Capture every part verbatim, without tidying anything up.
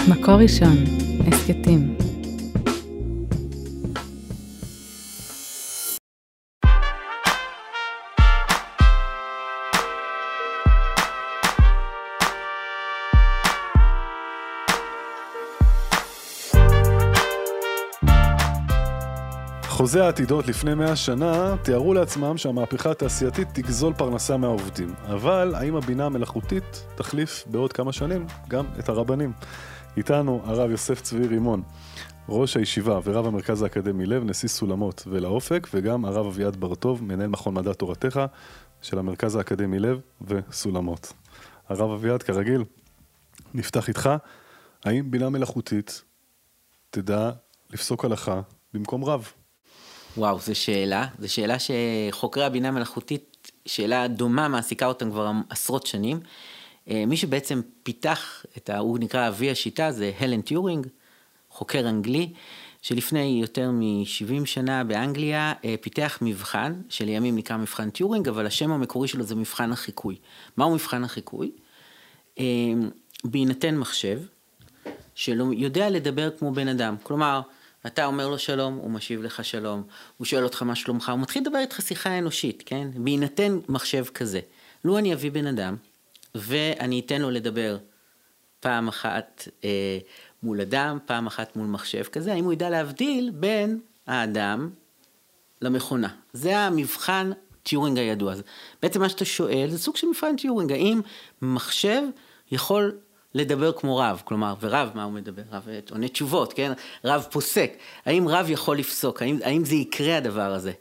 מקור ראשון, הסקטים. חוזי העתידות לפני מאה שנה תיארו לעצמם שהמהפכה התעשייתית תגזול פרנסה מהעובדים. אבל האם הבינה המלאכותית תחליף בעוד כמה שנים גם את הרבנים? איתנו הרב יוסף צבי רימון, ראש הישיבה ורב המרכז האקדמי לב, נשיא סולמות ולאופק, וגם הרב אביעד בר-טוב, מנהל מכון מדע תורתך של המרכז האקדמי לב וסולמות. הרב אביעד, כרגיל, נפתח איתך. האם בינה מלאכותית תדע לפסוק הלכה במקום רב? וואו, זו שאלה. זו שאלה שחוקרי הבינה מלאכותית, שאלה דומה, מעסיקה אותם כבר עשרות שנים. מי שבעצם פיתח את ה... הוא נקרא אבי השיטה, זה הלן טיורינג, חוקר אנגלי, שלפני יותר מ-שבעים שנה באנגליה, פיתח מבחן, שלימים נקרא מבחן טיורינג, אבל השם המקורי שלו זה מבחן החיקוי. מהו מבחן החיקוי? בהינתן מחשב, שיודע לדבר כמו בן אדם. כלומר, אתה אומר לו שלום, הוא משיב לך שלום, הוא שואל אותך מה שלומך, הוא מתחיל לדבר איתך שיחה אנושית, כן? בהינתן מחשב כזה. לו אני אביא בן אדם, ואני אתן לו לדבר פעם אחת אה, מול אדם, פעם אחת מול מחשב כזה, האם הוא ידע להבדיל בין האדם למכונה. זה המבחן טיורינג הידוע. אז בעצם מה שאתה שואל, זה סוג של מבחן טיורינג, האם מחשב יכול לדבר כמו רב, כלומר, ורב מה הוא מדבר? רב עונה תשובות, כן? רב פוסק. האם רב יכול לפסוק? האם, האם זה יקרה הדבר הזה?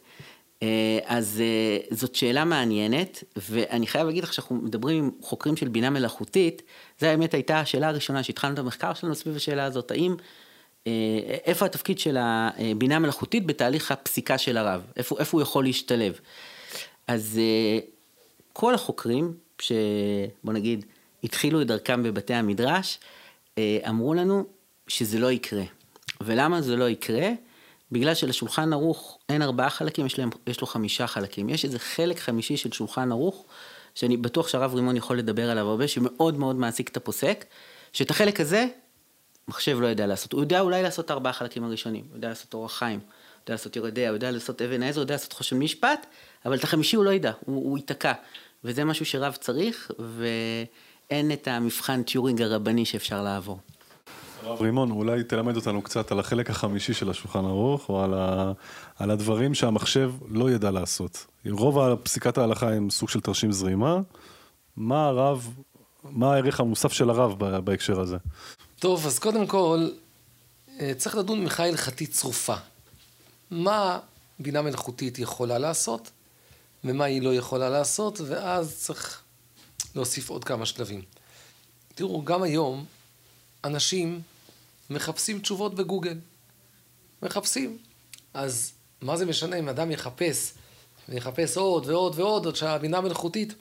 אז זאת שאלה מעניינת, ואני חייב להגיד לך שאנחנו מדברים עם חוקרים של בינה מלאכותית, זה האמת הייתה השאלה הראשונה שהתחלנו את המחקר שלנו סביב השאלה הזאת, האם, איפה התפקיד של הבינה מלאכותית בתהליך הפסיקה של הרב? איפה, איפה הוא יכול להשתלב? אז כל החוקרים, שבוא נגיד, התחילו את דרכם בבתי המדרש, אמרו לנו שזה לא יקרה. ולמה זה לא יקרה? בגלל שלשולחן ערוך אין ארבעה חלקים, יש, להם, יש לו חמישה חלקים. יש איזה חלק חמישי של שולחן ערוך, שאני בטוח שהרב רימון יכול לדבר עליו הרבה, שמאוד מאוד מעסיק את הפוסק, שאת החלק הזה, מחשב לא יודע לעשות. הוא יודע אולי לעשות ארבעה חלקים הראשונים, הוא יודע לעשות אורח חיים, הוא יודע לעשות ירדיה, הוא יודע לעשות אבן העזר, הוא יודע לעשות חושן משפט, אבל את החמישי הוא לא ידע, הוא, הוא ייתקע. וזה משהו שרב צריך, ואין את המבחן טיורינג הרבני שאפשר לעבור. הרב רימון, אולי תלמד אותנו קצת על החלק החמישי של השולחן ערוך, או על, ה... על הדברים שהמחשב לא ידע לעשות. רוב הפסיקת ההלכה הם סוג של תרשים זרימה. מה הרב, מה הערך המוסף של הרב בהקשר הזה? טוב, אז קודם כל, צריך לדון מחאה הלכתית צרופה. מה בינה מלאכותית יכולה לעשות, ומה היא לא יכולה לעשות, ואז צריך להוסיף עוד כמה שלבים. תראו, גם היום, אנשים מחפשים תשובות בגוגל. מחפשים. אז מה זה משנה אם אדם יחפש, ויחפש עוד ועוד ועוד, עוד שהבינה מלאכותית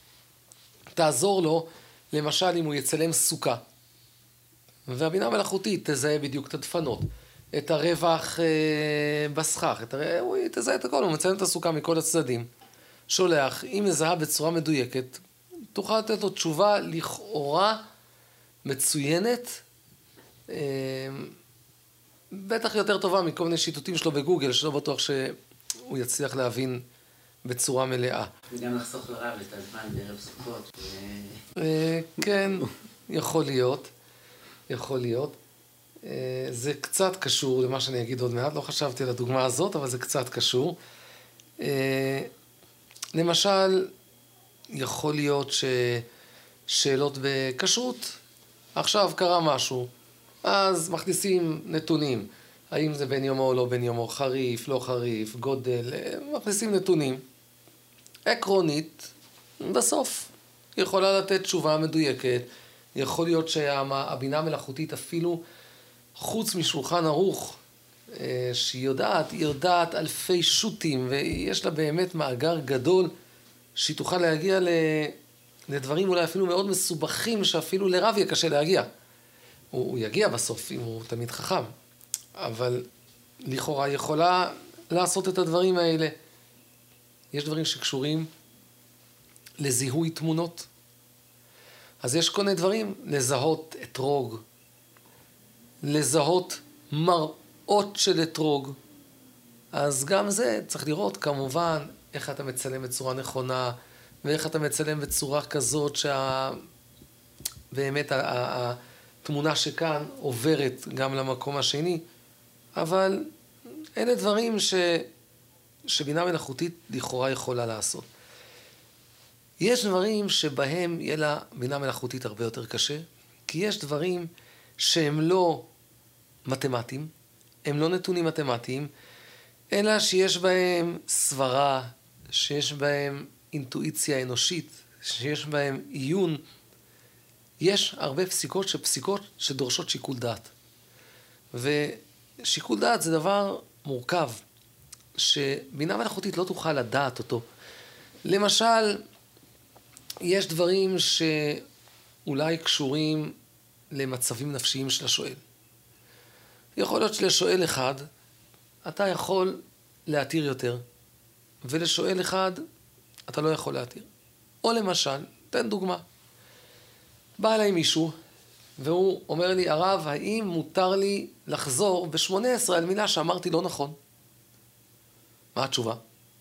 תעזור לו, למשל אם הוא יצלם סוכה. והבינה מלאכותית תזהה בדיוק את הדפנות, את הרווח אה, בסכך, את הר... הוא תזהה את הכל, הוא מצלם את הסוכה מכל הצדדים. שולח, אם מזהה בצורה מדויקת, תוכל לתת לו תשובה לכאורה מצוינת, בטח יותר טובה מכל מיני שיטוטים שלו בגוגל, שלא בטוח שהוא יצליח להבין בצורה מלאה. וגם לחסוך לרב את הזמן בערב סוכות. כן, יכול להיות, יכול להיות. זה קצת קשור למה שאני אגיד עוד מעט, לא חשבתי על הדוגמה הזאת, אבל זה קצת קשור. למשל, יכול להיות ששאלות בכשרות, עכשיו קרה משהו, אז מכניסים נתונים, האם זה בין יומו או לא בין יומו, חריף, לא חריף, גודל, מכניסים נתונים. עקרונית, בסוף, יכולה לתת תשובה מדויקת, יכול להיות שהבינה המלאכותית אפילו, חוץ משולחן ערוך, שהיא יודעת, היא יודעת אלפי שוטים, ויש לה באמת מאגר גדול, שהיא תוכל להגיע לדברים אולי אפילו מאוד מסובכים, שאפילו לרב יהיה קשה להגיע. הוא, הוא יגיע בסוף, אם הוא תמיד חכם, אבל לכאורה יכולה לעשות את הדברים האלה. יש דברים שקשורים לזיהוי תמונות. אז יש כל מיני דברים, לזהות אתרוג, לזהות מראות של אתרוג. אז גם זה צריך לראות כמובן איך אתה מצלם בצורה נכונה, ואיך אתה מצלם בצורה כזאת שה... באמת התמונה שכאן עוברת גם למקום השני, אבל אלה דברים ש... שבינה מלאכותית לכאורה יכולה לעשות. יש דברים שבהם יהיה לה בינה מלאכותית הרבה יותר קשה, כי יש דברים שהם לא מתמטיים, הם לא נתונים מתמטיים, אלא שיש בהם סברה, שיש בהם אינטואיציה אנושית, שיש בהם עיון. יש הרבה פסיקות שפסיקות שדורשות שיקול דעת. ושיקול דעת זה דבר מורכב, שבינה מלאכותית לא תוכל לדעת אותו. למשל, יש דברים שאולי קשורים למצבים נפשיים של השואל. יכול להיות שלשואל אחד, אתה יכול להתיר יותר, ולשואל אחד, אתה לא יכול להתיר. או למשל, תן דוגמה. בא אליי מישהו, והוא אומר לי, הרב, האם מותר לי לחזור ב-שמונה עשרה על מילה שאמרתי לא נכון? מה התשובה?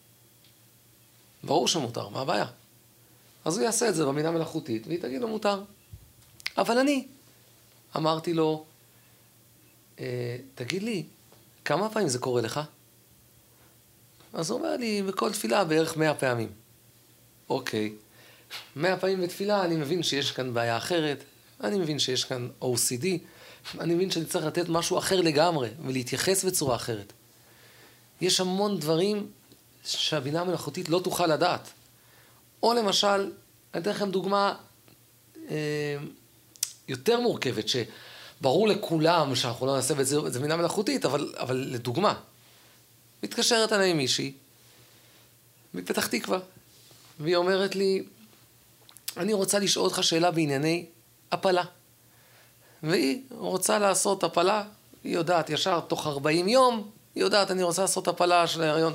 ברור שמותר, מה הבעיה? אז הוא יעשה את זה במינה מלאכותית, והיא תגיד לו מותר. אבל אני אמרתי לו, אה, תגיד לי, כמה פעמים זה קורה לך? אז הוא אומר לי, בכל תפילה בערך מאה פעמים. אוקיי. מאה פעמים בתפילה, אני מבין שיש כאן בעיה אחרת, אני מבין שיש כאן או סי די, אני מבין שאני צריך לתת משהו אחר לגמרי, ולהתייחס בצורה אחרת. יש המון דברים שהבינה המלאכותית לא תוכל לדעת. או למשל, אני אתן לכם דוגמה אה, יותר מורכבת, שברור לכולם שאנחנו לא נעשה את זה, זה בינה מלאכותית, אבל, אבל לדוגמה, מתקשרת עליי מישהי, מפתח תקווה, והיא אומרת לי, אני רוצה לשאול אותך שאלה בענייני הפלה. והיא רוצה לעשות הפלה, היא יודעת ישר תוך ארבעים יום, היא יודעת אני רוצה לעשות הפלה של ההיריון.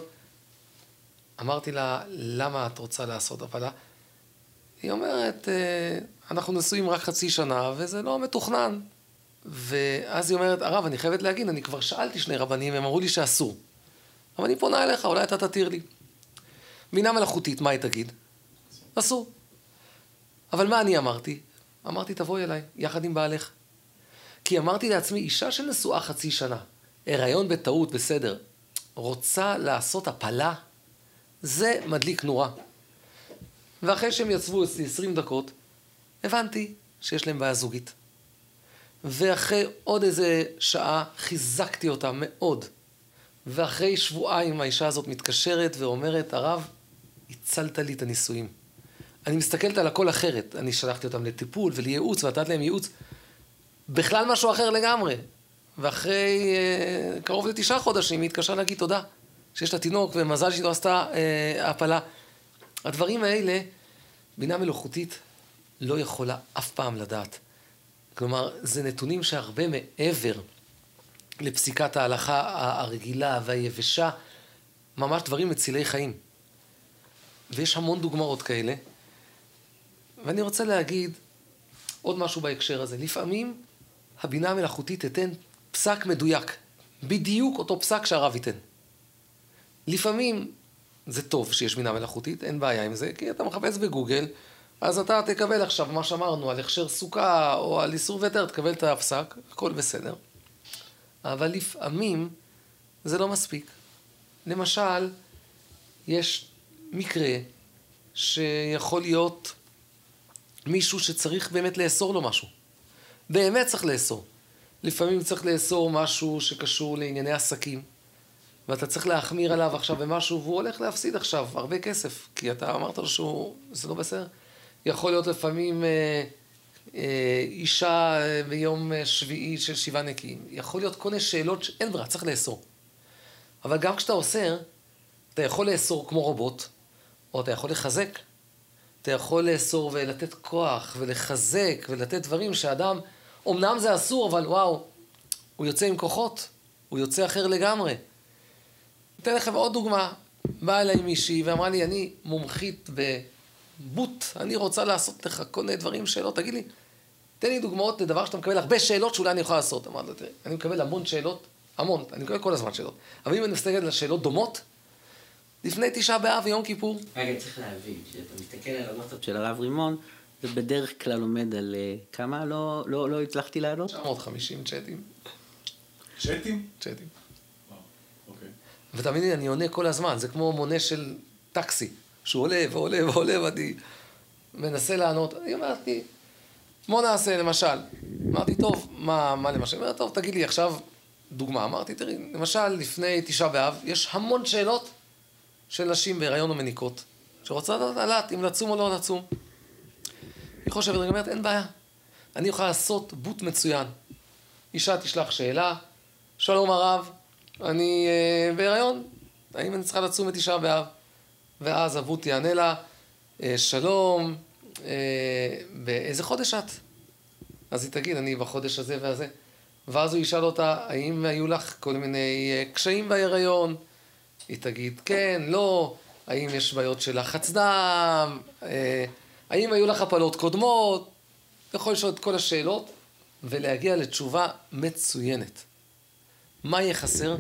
אמרתי לה, למה את רוצה לעשות הפלה? היא אומרת, אנחנו נשואים רק חצי שנה וזה לא מתוכנן. ואז היא אומרת, הרב, אני חייבת להגיד, אני כבר שאלתי שני רבנים, הם אמרו לי שאסור. אבל אני פונה אליך, אולי אתה תתיר לי. בינה מלאכותית, מה היא תגיד? אסור. אבל מה אני אמרתי? אמרתי, תבואי אליי, יחד עם בעלך. כי אמרתי לעצמי, אישה שנשואה חצי שנה, הריון בטעות, בסדר, רוצה לעשות הפלה, זה מדליק נורא. ואחרי שהם יצבו אצלי עשרים דקות, הבנתי שיש להם בעיה זוגית. ואחרי עוד איזה שעה חיזקתי אותה מאוד. ואחרי שבועיים האישה הזאת מתקשרת ואומרת, הרב, הצלת לי את הנישואים. אני מסתכלת על הכל אחרת. אני שלחתי אותם לטיפול ולייעוץ, ונתת להם ייעוץ. בכלל משהו אחר לגמרי. ואחרי אה, קרוב לתשעה חודשים היא התקשרה להגיד תודה, שיש לה תינוק ומזל שהיא לא עשתה אה, הפלה. הדברים האלה, בינה מלאכותית לא יכולה אף פעם לדעת. כלומר, זה נתונים שהרבה מעבר לפסיקת ההלכה הרגילה והיבשה, ממש דברים מצילי חיים. ויש המון דוגמאות כאלה. ואני רוצה להגיד עוד משהו בהקשר הזה. לפעמים הבינה המלאכותית תיתן פסק מדויק, בדיוק אותו פסק שהרב ייתן. לפעמים זה טוב שיש בינה מלאכותית, אין בעיה עם זה, כי אתה מחפש בגוגל, אז אתה תקבל עכשיו מה שאמרנו על הכשר סוכה או על איסור ותר, תקבל את הפסק, הכל בסדר. אבל לפעמים זה לא מספיק. למשל, יש מקרה שיכול להיות מישהו שצריך באמת לאסור לו משהו. באמת צריך לאסור. לפעמים צריך לאסור משהו שקשור לענייני עסקים, ואתה צריך להחמיר עליו עכשיו במשהו, והוא הולך להפסיד עכשיו הרבה כסף, כי אתה אמרת לו שהוא, זה לא בסדר. יכול להיות לפעמים אה, אה, אישה ביום שביעי של שבעה נקיים. יכול להיות כל מיני שאלות שאין ברירה, צריך לאסור. אבל גם כשאתה אוסר, אתה יכול לאסור כמו רובוט, או אתה יכול לחזק. אתה יכול לאסור ולתת כוח ולחזק ולתת דברים שאדם, אמנם זה אסור, אבל וואו, הוא יוצא עם כוחות, הוא יוצא אחר לגמרי. אתן לכם עוד דוגמה. באה אליי מישהי ואמרה לי, אני מומחית בבוט, אני רוצה לעשות לך כל מיני דברים שלא, תגיד לי, תן לי דוגמאות לדבר שאתה מקבל הרבה שאלות שאולי אני יכול לעשות. אמרתי לו, תראה, אני מקבל המון שאלות, המון, אני מקבל כל הזמן שאלות. אבל אם אני מסתכל על שאלות דומות, לפני תשעה באב ויום כיפור. רגע, צריך להבין, כשאתה מסתכל על הוואטסאפ של הרב רימון, זה בדרך כלל עומד על uh, כמה? לא, לא, לא הצלחתי לענות? תשע מאות וחמישים צ'אטים. צ'אטים? צ'אטים. אוקיי. ותאמין לי, אני עונה כל הזמן, זה כמו מונה של טקסי, שהוא עולה ועולה ועולה, ואני מנסה לענות. אני אמרתי, בוא נעשה למשל. אמרתי, טוב, מה, מה למשל? אמרתי, טוב, תגיד לי עכשיו דוגמה. אמרתי, תראי, למשל, לפני תשעה באב, יש המון שאלות של נשים בהיריון או מניקות, שרוצה לדעת אם לצום או לא לצום. היא חושבת, אני אומרת, אין בעיה. אני אוכל לעשות בוט מצוין. אישה תשלח שאלה, שלום הרב, אני אה, בהיריון, האם אני צריכה לצום את תשעה באב? ואז הבוט יענה לה, אה, שלום, אה, באיזה חודש את? אז היא תגיד, אני בחודש הזה והזה. ואז הוא ישאל אותה, האם היו לך כל מיני אה, קשיים בהיריון? היא תגיד, כן, לא, האם יש בעיות של לחץ דם, אה, האם היו לך הפלות קודמות? יכול לשאול את כל השאלות ולהגיע לתשובה מצוינת. מה יהיה חסר?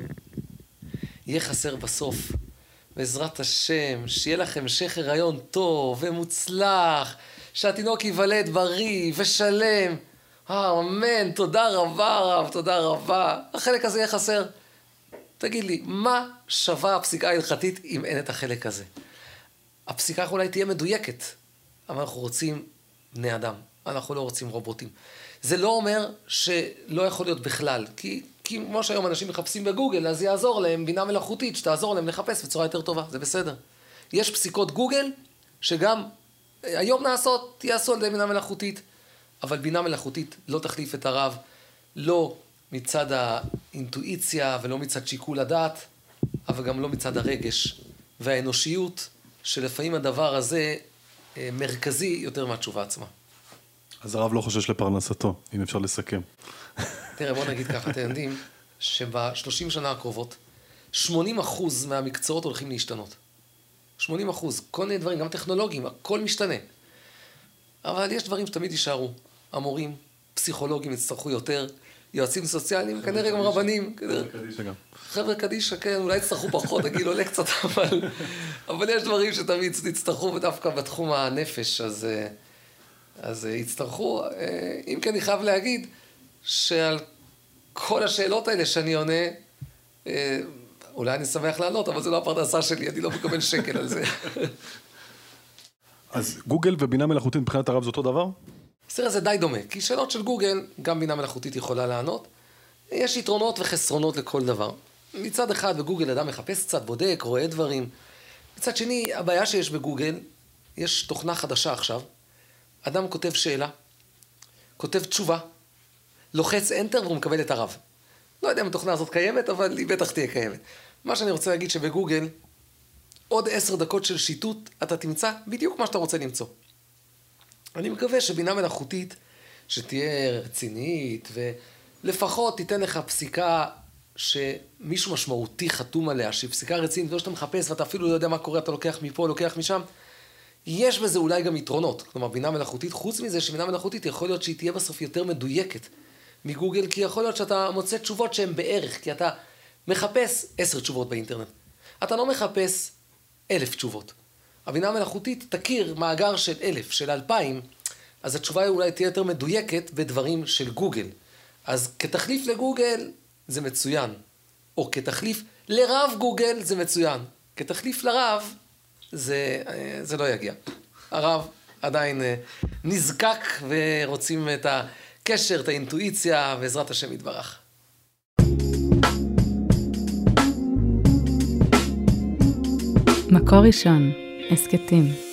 יהיה חסר בסוף, בעזרת השם, שיהיה לכם המשך הריון טוב ומוצלח, שהתינוק ייוולד בריא ושלם. אה, אמן, תודה רבה רב, תודה רבה. החלק הזה יהיה חסר. תגיד לי, מה שווה הפסיקה ההלכתית אם אין את החלק הזה? הפסיקה אולי תהיה מדויקת, אבל אנחנו רוצים בני אדם, אנחנו לא רוצים רובוטים. זה לא אומר שלא יכול להיות בכלל, כי, כי כמו שהיום אנשים מחפשים בגוגל, אז יעזור להם בינה מלאכותית, שתעזור להם לחפש בצורה יותר טובה, זה בסדר. יש פסיקות גוגל שגם היום נעשות, יעשו על ידי בינה מלאכותית, אבל בינה מלאכותית לא תחליף את הרב, לא מצד האינטואיציה ולא מצד שיקול הדעת, אבל גם לא מצד הרגש והאנושיות, שלפעמים הדבר הזה מרכזי יותר מהתשובה עצמה. אז הרב לא חושש לפרנסתו, אם אפשר לסכם. תראה, בוא נגיד ככה, אתם יודעים שבשלושים שנה הקרובות, שמונים אחוז מהמקצועות הולכים להשתנות. שמונים אחוז, כל מיני דברים, גם טכנולוגיים, הכל משתנה. אבל יש דברים שתמיד יישארו. המורים, פסיכולוגים יצטרכו יותר, יועצים סוציאליים, כנראה גם רבנים. חבר'ה קדישא גם. חבר'ה קדישא, כן, אולי יצטרכו פחות, הגיל עולה קצת, אבל, אבל יש דברים שתמיד יצטרכו, ודווקא בתחום הנפש, אז, אז יצטרכו. אם כן, אני חייב להגיד שעל כל השאלות האלה שאני עונה, אולי אני שמח לענות, אבל זה לא הפרנסה שלי, אני לא מקבל שקל על זה. אז גוגל ובינה מלאכותית מבחינת הרב זה אותו דבר? סליחה, זה די דומה, כי שאלות של גוגל, גם בינה מלאכותית יכולה לענות. יש יתרונות וחסרונות לכל דבר. מצד אחד, בגוגל אדם מחפש קצת, בודק, רואה דברים. מצד שני, הבעיה שיש בגוגל, יש תוכנה חדשה עכשיו. אדם כותב שאלה, כותב תשובה, לוחץ Enter והוא מקבל את הרב. לא יודע אם התוכנה הזאת קיימת, אבל היא בטח תהיה קיימת. מה שאני רוצה להגיד שבגוגל, עוד עשר דקות של שיטוט, אתה תמצא בדיוק מה שאתה רוצה למצוא. אני מקווה שבינה מלאכותית, שתהיה רצינית, ולפחות תיתן לך פסיקה שמישהו משמעותי חתום עליה, שהיא פסיקה רצינית, לא שאתה מחפש ואתה אפילו לא יודע מה קורה, אתה לוקח מפה, לוקח משם. יש בזה אולי גם יתרונות. כלומר, בינה מלאכותית, חוץ מזה שבינה מלאכותית יכול להיות שהיא תהיה בסוף יותר מדויקת מגוגל, כי יכול להיות שאתה מוצא תשובות שהן בערך, כי אתה מחפש עשר תשובות באינטרנט. אתה לא מחפש אלף תשובות. הבינה המלאכותית תכיר מאגר של אלף, של אלפיים, אז התשובה אולי תהיה יותר מדויקת בדברים של גוגל. אז כתחליף לגוגל זה מצוין. או כתחליף לרב גוגל זה מצוין. כתחליף לרב זה, זה לא יגיע. הרב עדיין נזקק ורוצים את הקשר, את האינטואיציה, בעזרת השם יתברך. מקור ראשון, הסקטים.